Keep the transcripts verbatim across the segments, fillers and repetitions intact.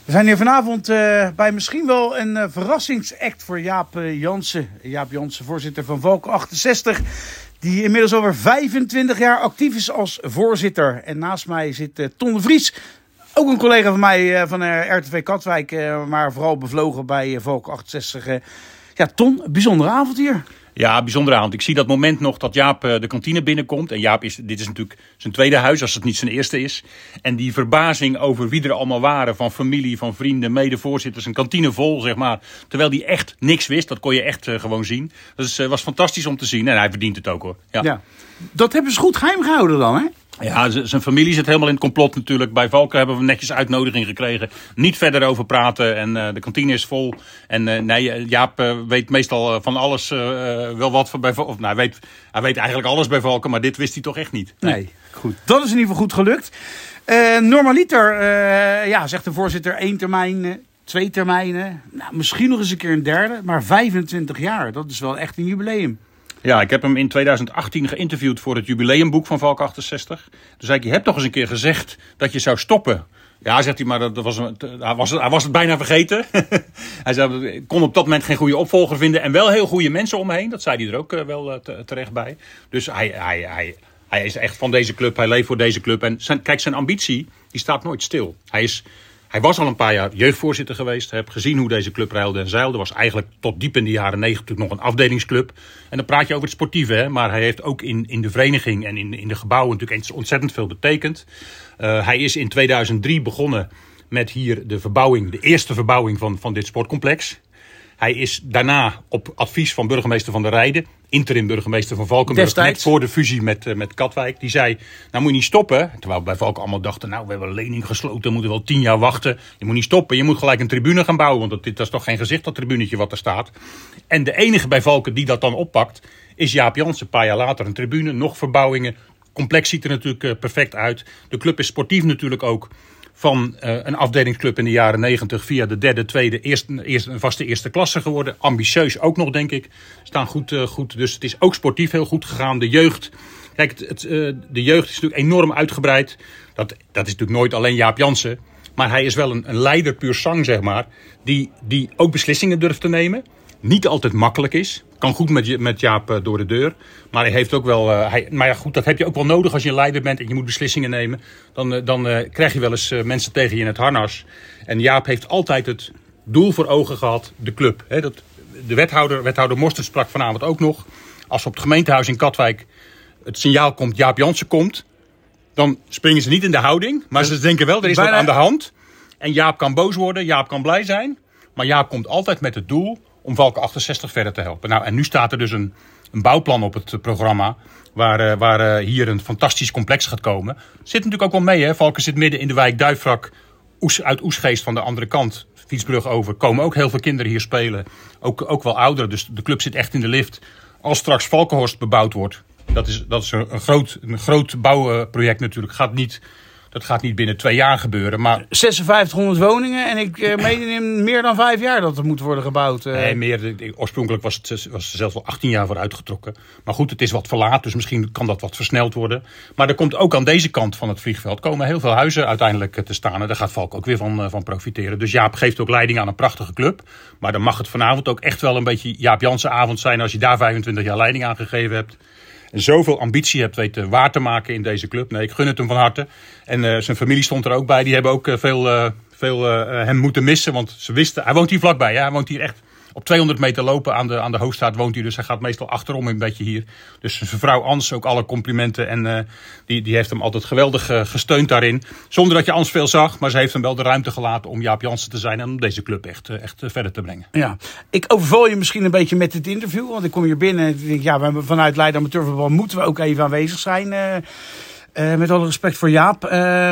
We zijn hier vanavond uh, bij misschien wel een uh, verrassingsact voor Jaap uh, Jansen. Jaap Jansen, voorzitter van Valken achtenzestig. Die inmiddels over vijfentwintig jaar actief is als voorzitter. En naast mij zit uh, Ton de Vries. Ook een collega van mij uh, van uh, R T V Katwijk. Uh, maar vooral bevlogen bij uh, Valken achtenzestig. Uh, ja, Ton, bijzondere avond hier. Ja, bijzondere avond. Ik zie dat moment nog dat Jaap de kantine binnenkomt. En Jaap is, dit is natuurlijk zijn tweede huis, als het niet zijn eerste is. En die verbazing over wie er allemaal waren, van familie, van vrienden, medevoorzitters, een kantine vol, zeg maar. Terwijl hij echt niks wist, dat kon je echt uh, gewoon zien. Dat is, uh, was fantastisch om te zien en hij verdient het ook, hoor. Ja. Ja. Dat hebben ze goed geheim gehouden dan, hè? Ja, z- zijn familie zit helemaal in het complot natuurlijk. Bij Valken hebben we netjes uitnodiging gekregen. Niet verder over praten en uh, de kantine is vol. En uh, nee, Jaap uh, weet meestal uh, van alles uh, wel wat van bij Valken. Of, nou, hij, weet, hij weet eigenlijk alles bij Valken, maar dit wist hij toch echt niet. Nee, nee. Goed. Dat is in ieder geval goed gelukt. Uh, normaliter, uh, ja, zegt de voorzitter, één termijn, uh, twee termijnen. Nou, misschien nog eens een keer een derde, maar vijfentwintig jaar, dat is wel echt een jubileum. Ja, ik heb hem in tweeduizend achttien geïnterviewd voor het jubileumboek van Valken achtenzestig. Toen zei ik, je hebt toch eens een keer gezegd dat je zou stoppen. Ja, zegt hij, maar dat was, hij, was, hij was het bijna vergeten. Hij zei, ik kon op dat moment geen goede opvolger vinden en wel heel goede mensen om me heen. Dat zei hij er ook uh, wel uh, te, terecht bij. Dus hij, hij, hij, hij is echt van deze club, hij leeft voor deze club. En zijn, kijk, zijn ambitie, die staat nooit stil. Hij is... Hij was al een paar jaar jeugdvoorzitter geweest. Heb gezien hoe deze club reilde en zeilde. Was eigenlijk tot diep in de jaren negentig nog een afdelingsclub. En dan praat je over het sportieve. Hè? Maar hij heeft ook in, in de vereniging en in, in de gebouwen natuurlijk ontzettend veel betekend. Uh, hij is in tweeduizend drie begonnen met hier de verbouwing. De eerste verbouwing van, van dit sportcomplex. Hij is daarna op advies van burgemeester Van der Rijden, interim burgemeester van Valkenburg, Destijds. net voor de fusie met, uh, met Katwijk. Die zei, nou moet je niet stoppen. Terwijl we bij Valken allemaal dachten, nou we hebben een lening gesloten, we moeten wel tien jaar wachten. Je moet niet stoppen, je moet gelijk een tribune gaan bouwen. Want dat, dit, dat is toch geen gezicht, dat tribunetje wat er staat. En de enige bij Valken die dat dan oppakt, is Jaap Jansen. Een paar jaar later een tribune, nog verbouwingen. Complex ziet er natuurlijk uh, perfect uit. De club is sportief natuurlijk ook. Van uh, een afdelingsclub in de jaren negentig via de derde, tweede, eerste, eerste, een vaste eerste klasse geworden. Ambitieus ook nog, denk ik. Staan goed, uh, goed. Dus het is ook sportief heel goed gegaan. De jeugd, kijk, het, het, uh, de jeugd is natuurlijk enorm uitgebreid. Dat, dat is natuurlijk nooit alleen Jaap Jansen. Maar hij is wel een, een leider puur sang, zeg maar. Die, die ook beslissingen durft te nemen. Niet altijd makkelijk is. Kan goed met, met Jaap uh, door de deur. Maar hij heeft ook wel. Uh, hij, maar ja, goed, dat heb je ook wel nodig als je een leider bent en je moet beslissingen nemen. Dan, uh, dan uh, krijg je wel eens uh, mensen tegen je in het harnas. En Jaap heeft altijd het doel voor ogen gehad: de club. He, dat, de wethouder, wethouder Mostert sprak vanavond ook nog. Als op het gemeentehuis in Katwijk het signaal komt: Jaap Jansen komt. Dan springen ze niet in de houding. Maar ze denken wel: er is wat aan de hand. En Jaap kan boos worden, Jaap kan blij zijn. Maar Jaap komt altijd met het doel om Valken achtenzestig verder te helpen. Nou, en nu staat er dus een, een bouwplan op het programma. Waar, uh, waar uh, hier een fantastisch complex gaat komen. Zit natuurlijk ook wel mee, hè. Valken zit midden in de wijk Duifrak. Oes, uit Oesgeest van de andere kant, fietsbrug over. Komen ook heel veel kinderen hier spelen. Ook, ook wel ouderen, dus de club zit echt in de lift. Als straks Valkenhorst bebouwd wordt. Dat is, dat is een, een, groot, een groot bouwproject natuurlijk. Gaat niet... Dat gaat niet binnen twee jaar gebeuren, maar... vijfenzestighonderd woningen en ik uh, meen in meer dan vijf jaar dat er moet worden gebouwd. Uh. Nee, meer. Oorspronkelijk was het was er zelfs wel achttien jaar voor uitgetrokken. Maar goed, het is wat verlaat, dus misschien kan dat wat versneld worden. Maar er komt ook aan deze kant van het vliegveld komen heel veel huizen uiteindelijk te staan. En daar gaat Valk ook weer van, van profiteren. Dus Jaap geeft ook leiding aan een prachtige club. Maar dan mag het vanavond ook echt wel een beetje Jaap Jansen avond zijn als je daar vijfentwintig jaar leiding aan gegeven hebt. En zoveel ambitie hebt weten waar te maken in deze club. Nee, ik gun het hem van harte. En uh, zijn familie stond er ook bij. Die hebben ook uh, veel, uh, veel uh, hem moeten missen. Want ze wisten, hij woont hier vlakbij. Hè? Hij woont hier echt op tweehonderd meter lopen aan de, aan de Hoogstraat woont hij. Dus hij gaat meestal achterom een beetje hier. Dus zijn vrouw Ans, ook alle complimenten. En uh, die, die heeft hem altijd geweldig uh, gesteund daarin. Zonder dat je Ans veel zag. Maar ze heeft hem wel de ruimte gelaten om Jaap Jansen te zijn. En om deze club echt, uh, echt uh, verder te brengen. Ja, ik overval je misschien een beetje met dit interview. Want ik kom hier binnen en ik denk, ja, we hebben vanuit Leiden Amateurvoetbal moeten we ook even aanwezig zijn. Uh, Uh, met alle respect voor Jaap. Uh,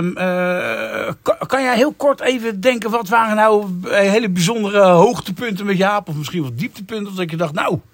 uh, kan, kan jij heel kort even denken, wat waren nou hele bijzondere hoogtepunten met Jaap? Of misschien wat dieptepunten? Of dat je dacht, nou...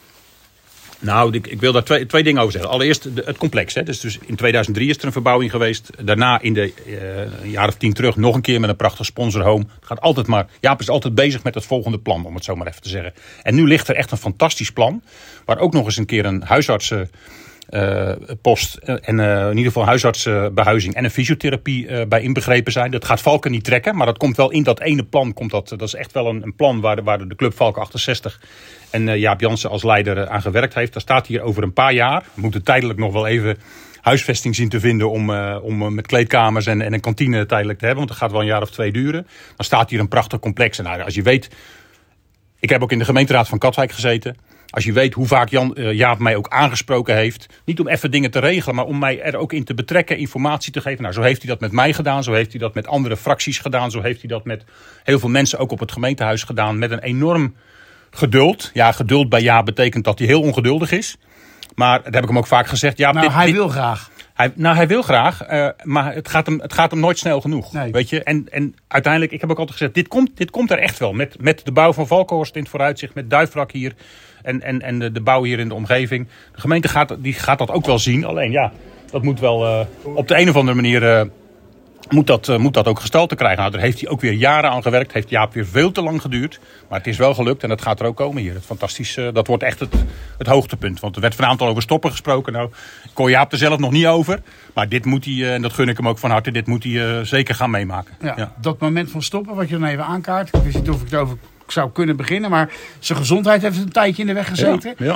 Nou, ik, ik wil daar twee, twee dingen over zeggen. Allereerst de, het complex. Hè. Dus, dus in tweeduizend drie is er een verbouwing geweest. Daarna in de uh, een jaar of tien terug nog een keer met een prachtig sponsorhome. Het gaat altijd maar... Jaap is altijd bezig met het volgende plan, om het zo maar even te zeggen. En nu ligt er echt een fantastisch plan. Waar ook nog eens een keer een huisarts... Uh, uh, post en uh, in ieder geval huisartsenbehuizing en een fysiotherapie uh, bij inbegrepen zijn. Dat gaat Valken niet trekken, maar dat komt wel in dat ene plan. Komt dat, dat is echt wel een, een plan waar de, waar de club Valken achtenzestig en uh, Jaap Jansen als leider uh, aan gewerkt heeft. Daar staat hier over een paar jaar. We moeten tijdelijk nog wel even huisvesting zien te vinden om, uh, om uh, met kleedkamers en, en een kantine tijdelijk te hebben. Want dat gaat wel een jaar of twee duren. Dan staat hier een prachtig complex. En nou, als je weet, ik heb ook in de gemeenteraad van Katwijk gezeten. Als je weet hoe vaak Jan, uh, Jaap mij ook aangesproken heeft. Niet om even dingen te regelen, maar om mij er ook in te betrekken, informatie te geven. Nou, zo heeft hij dat met mij gedaan. Zo heeft hij dat met andere fracties gedaan. Zo heeft hij dat met heel veel mensen ook op het gemeentehuis gedaan. Met een enorm geduld. Ja, geduld bij Jaap betekent dat hij heel ongeduldig is. Maar dat heb ik hem ook vaak gezegd. Ja, nou, dit, hij dit, wil graag. Hij, nou, hij wil graag, uh, maar het gaat, hem, het gaat hem nooit snel genoeg. Nee. Weet je? En, en uiteindelijk, ik heb ook altijd gezegd, dit komt, dit komt er echt wel. Met, met de bouw van Valkenhorst in het vooruitzicht, met Duifrak hier en, en, en de, de bouw hier in de omgeving. De gemeente gaat, die gaat dat ook wel zien. Alleen ja, dat moet wel uh, op de een of andere manier uh, moet dat, uh, moet dat ook gestalte krijgen. Nou, daar heeft hij ook weer jaren aan gewerkt. Heeft Jaap weer veel te lang geduurd. Maar het is wel gelukt en dat gaat er ook komen hier. Het fantastisch, uh, dat wordt echt het, het hoogtepunt. Want er werd vanavond al over stoppen gesproken. Nou, ik kon Jaap er zelf nog niet over. Maar dit moet hij, uh, en dat gun ik hem ook van harte, dit moet hij uh, zeker gaan meemaken. Ja, ja. Dat moment van stoppen, wat je dan even aankaart. Ik wist niet of ik erover zou kunnen beginnen. Maar zijn gezondheid heeft een tijdje in de weg gezeten. Ja, ja.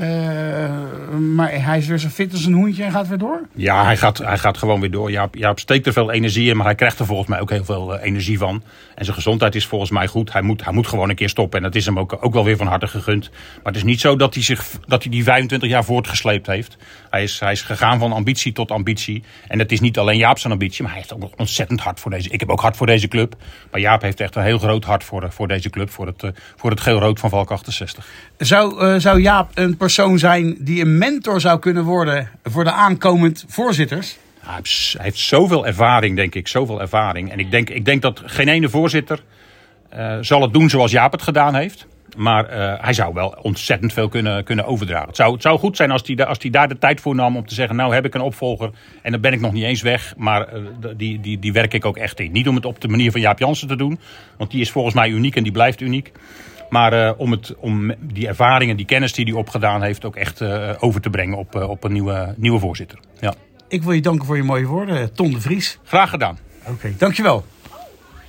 Uh, maar hij is weer zo fit als een hoentje en gaat weer door? Ja, hij gaat, hij gaat gewoon weer door. Jaap, Jaap steekt er veel energie in, maar hij krijgt er volgens mij ook heel veel uh, energie van. En zijn gezondheid is volgens mij goed. Hij moet, hij moet gewoon een keer stoppen. En dat is hem ook, ook wel weer van harte gegund. Maar het is niet zo dat hij, zich, dat hij die vijfentwintig jaar voortgesleept heeft. Hij is, hij is gegaan van ambitie tot ambitie. En het is niet alleen Jaap zijn ambitie, maar hij heeft ook ontzettend hard voor deze. Ik heb ook hard voor deze club. Maar Jaap heeft echt een heel groot hart voor, voor deze club. Voor het, uh, voor het geel-rood van Valken achtenzestig. Zou, uh, zou Jaap een persoon zijn die een mentor zou kunnen worden voor de aankomend voorzitters? Ja, hij heeft zoveel ervaring, denk ik. Zoveel ervaring. En ik denk, ik denk dat geen ene voorzitter uh, zal het doen zoals Jaap het gedaan heeft. Maar uh, hij zou wel ontzettend veel kunnen, kunnen overdragen. Het zou, het zou goed zijn als hij, als hij daar de tijd voor nam om te zeggen, nou heb ik een opvolger en dan ben ik nog niet eens weg. Maar uh, die, die, die werk ik ook echt in. Niet om het op de manier van Jaap Jansen te doen. Want die is volgens mij uniek en die blijft uniek. Maar uh, om, het, om die ervaringen, die kennis die hij opgedaan heeft, ook echt uh, over te brengen op, uh, op een nieuwe, nieuwe voorzitter. Ja. Ik wil je danken voor je mooie woorden, Ton de Vries. Graag gedaan. Oké, okay, dankjewel.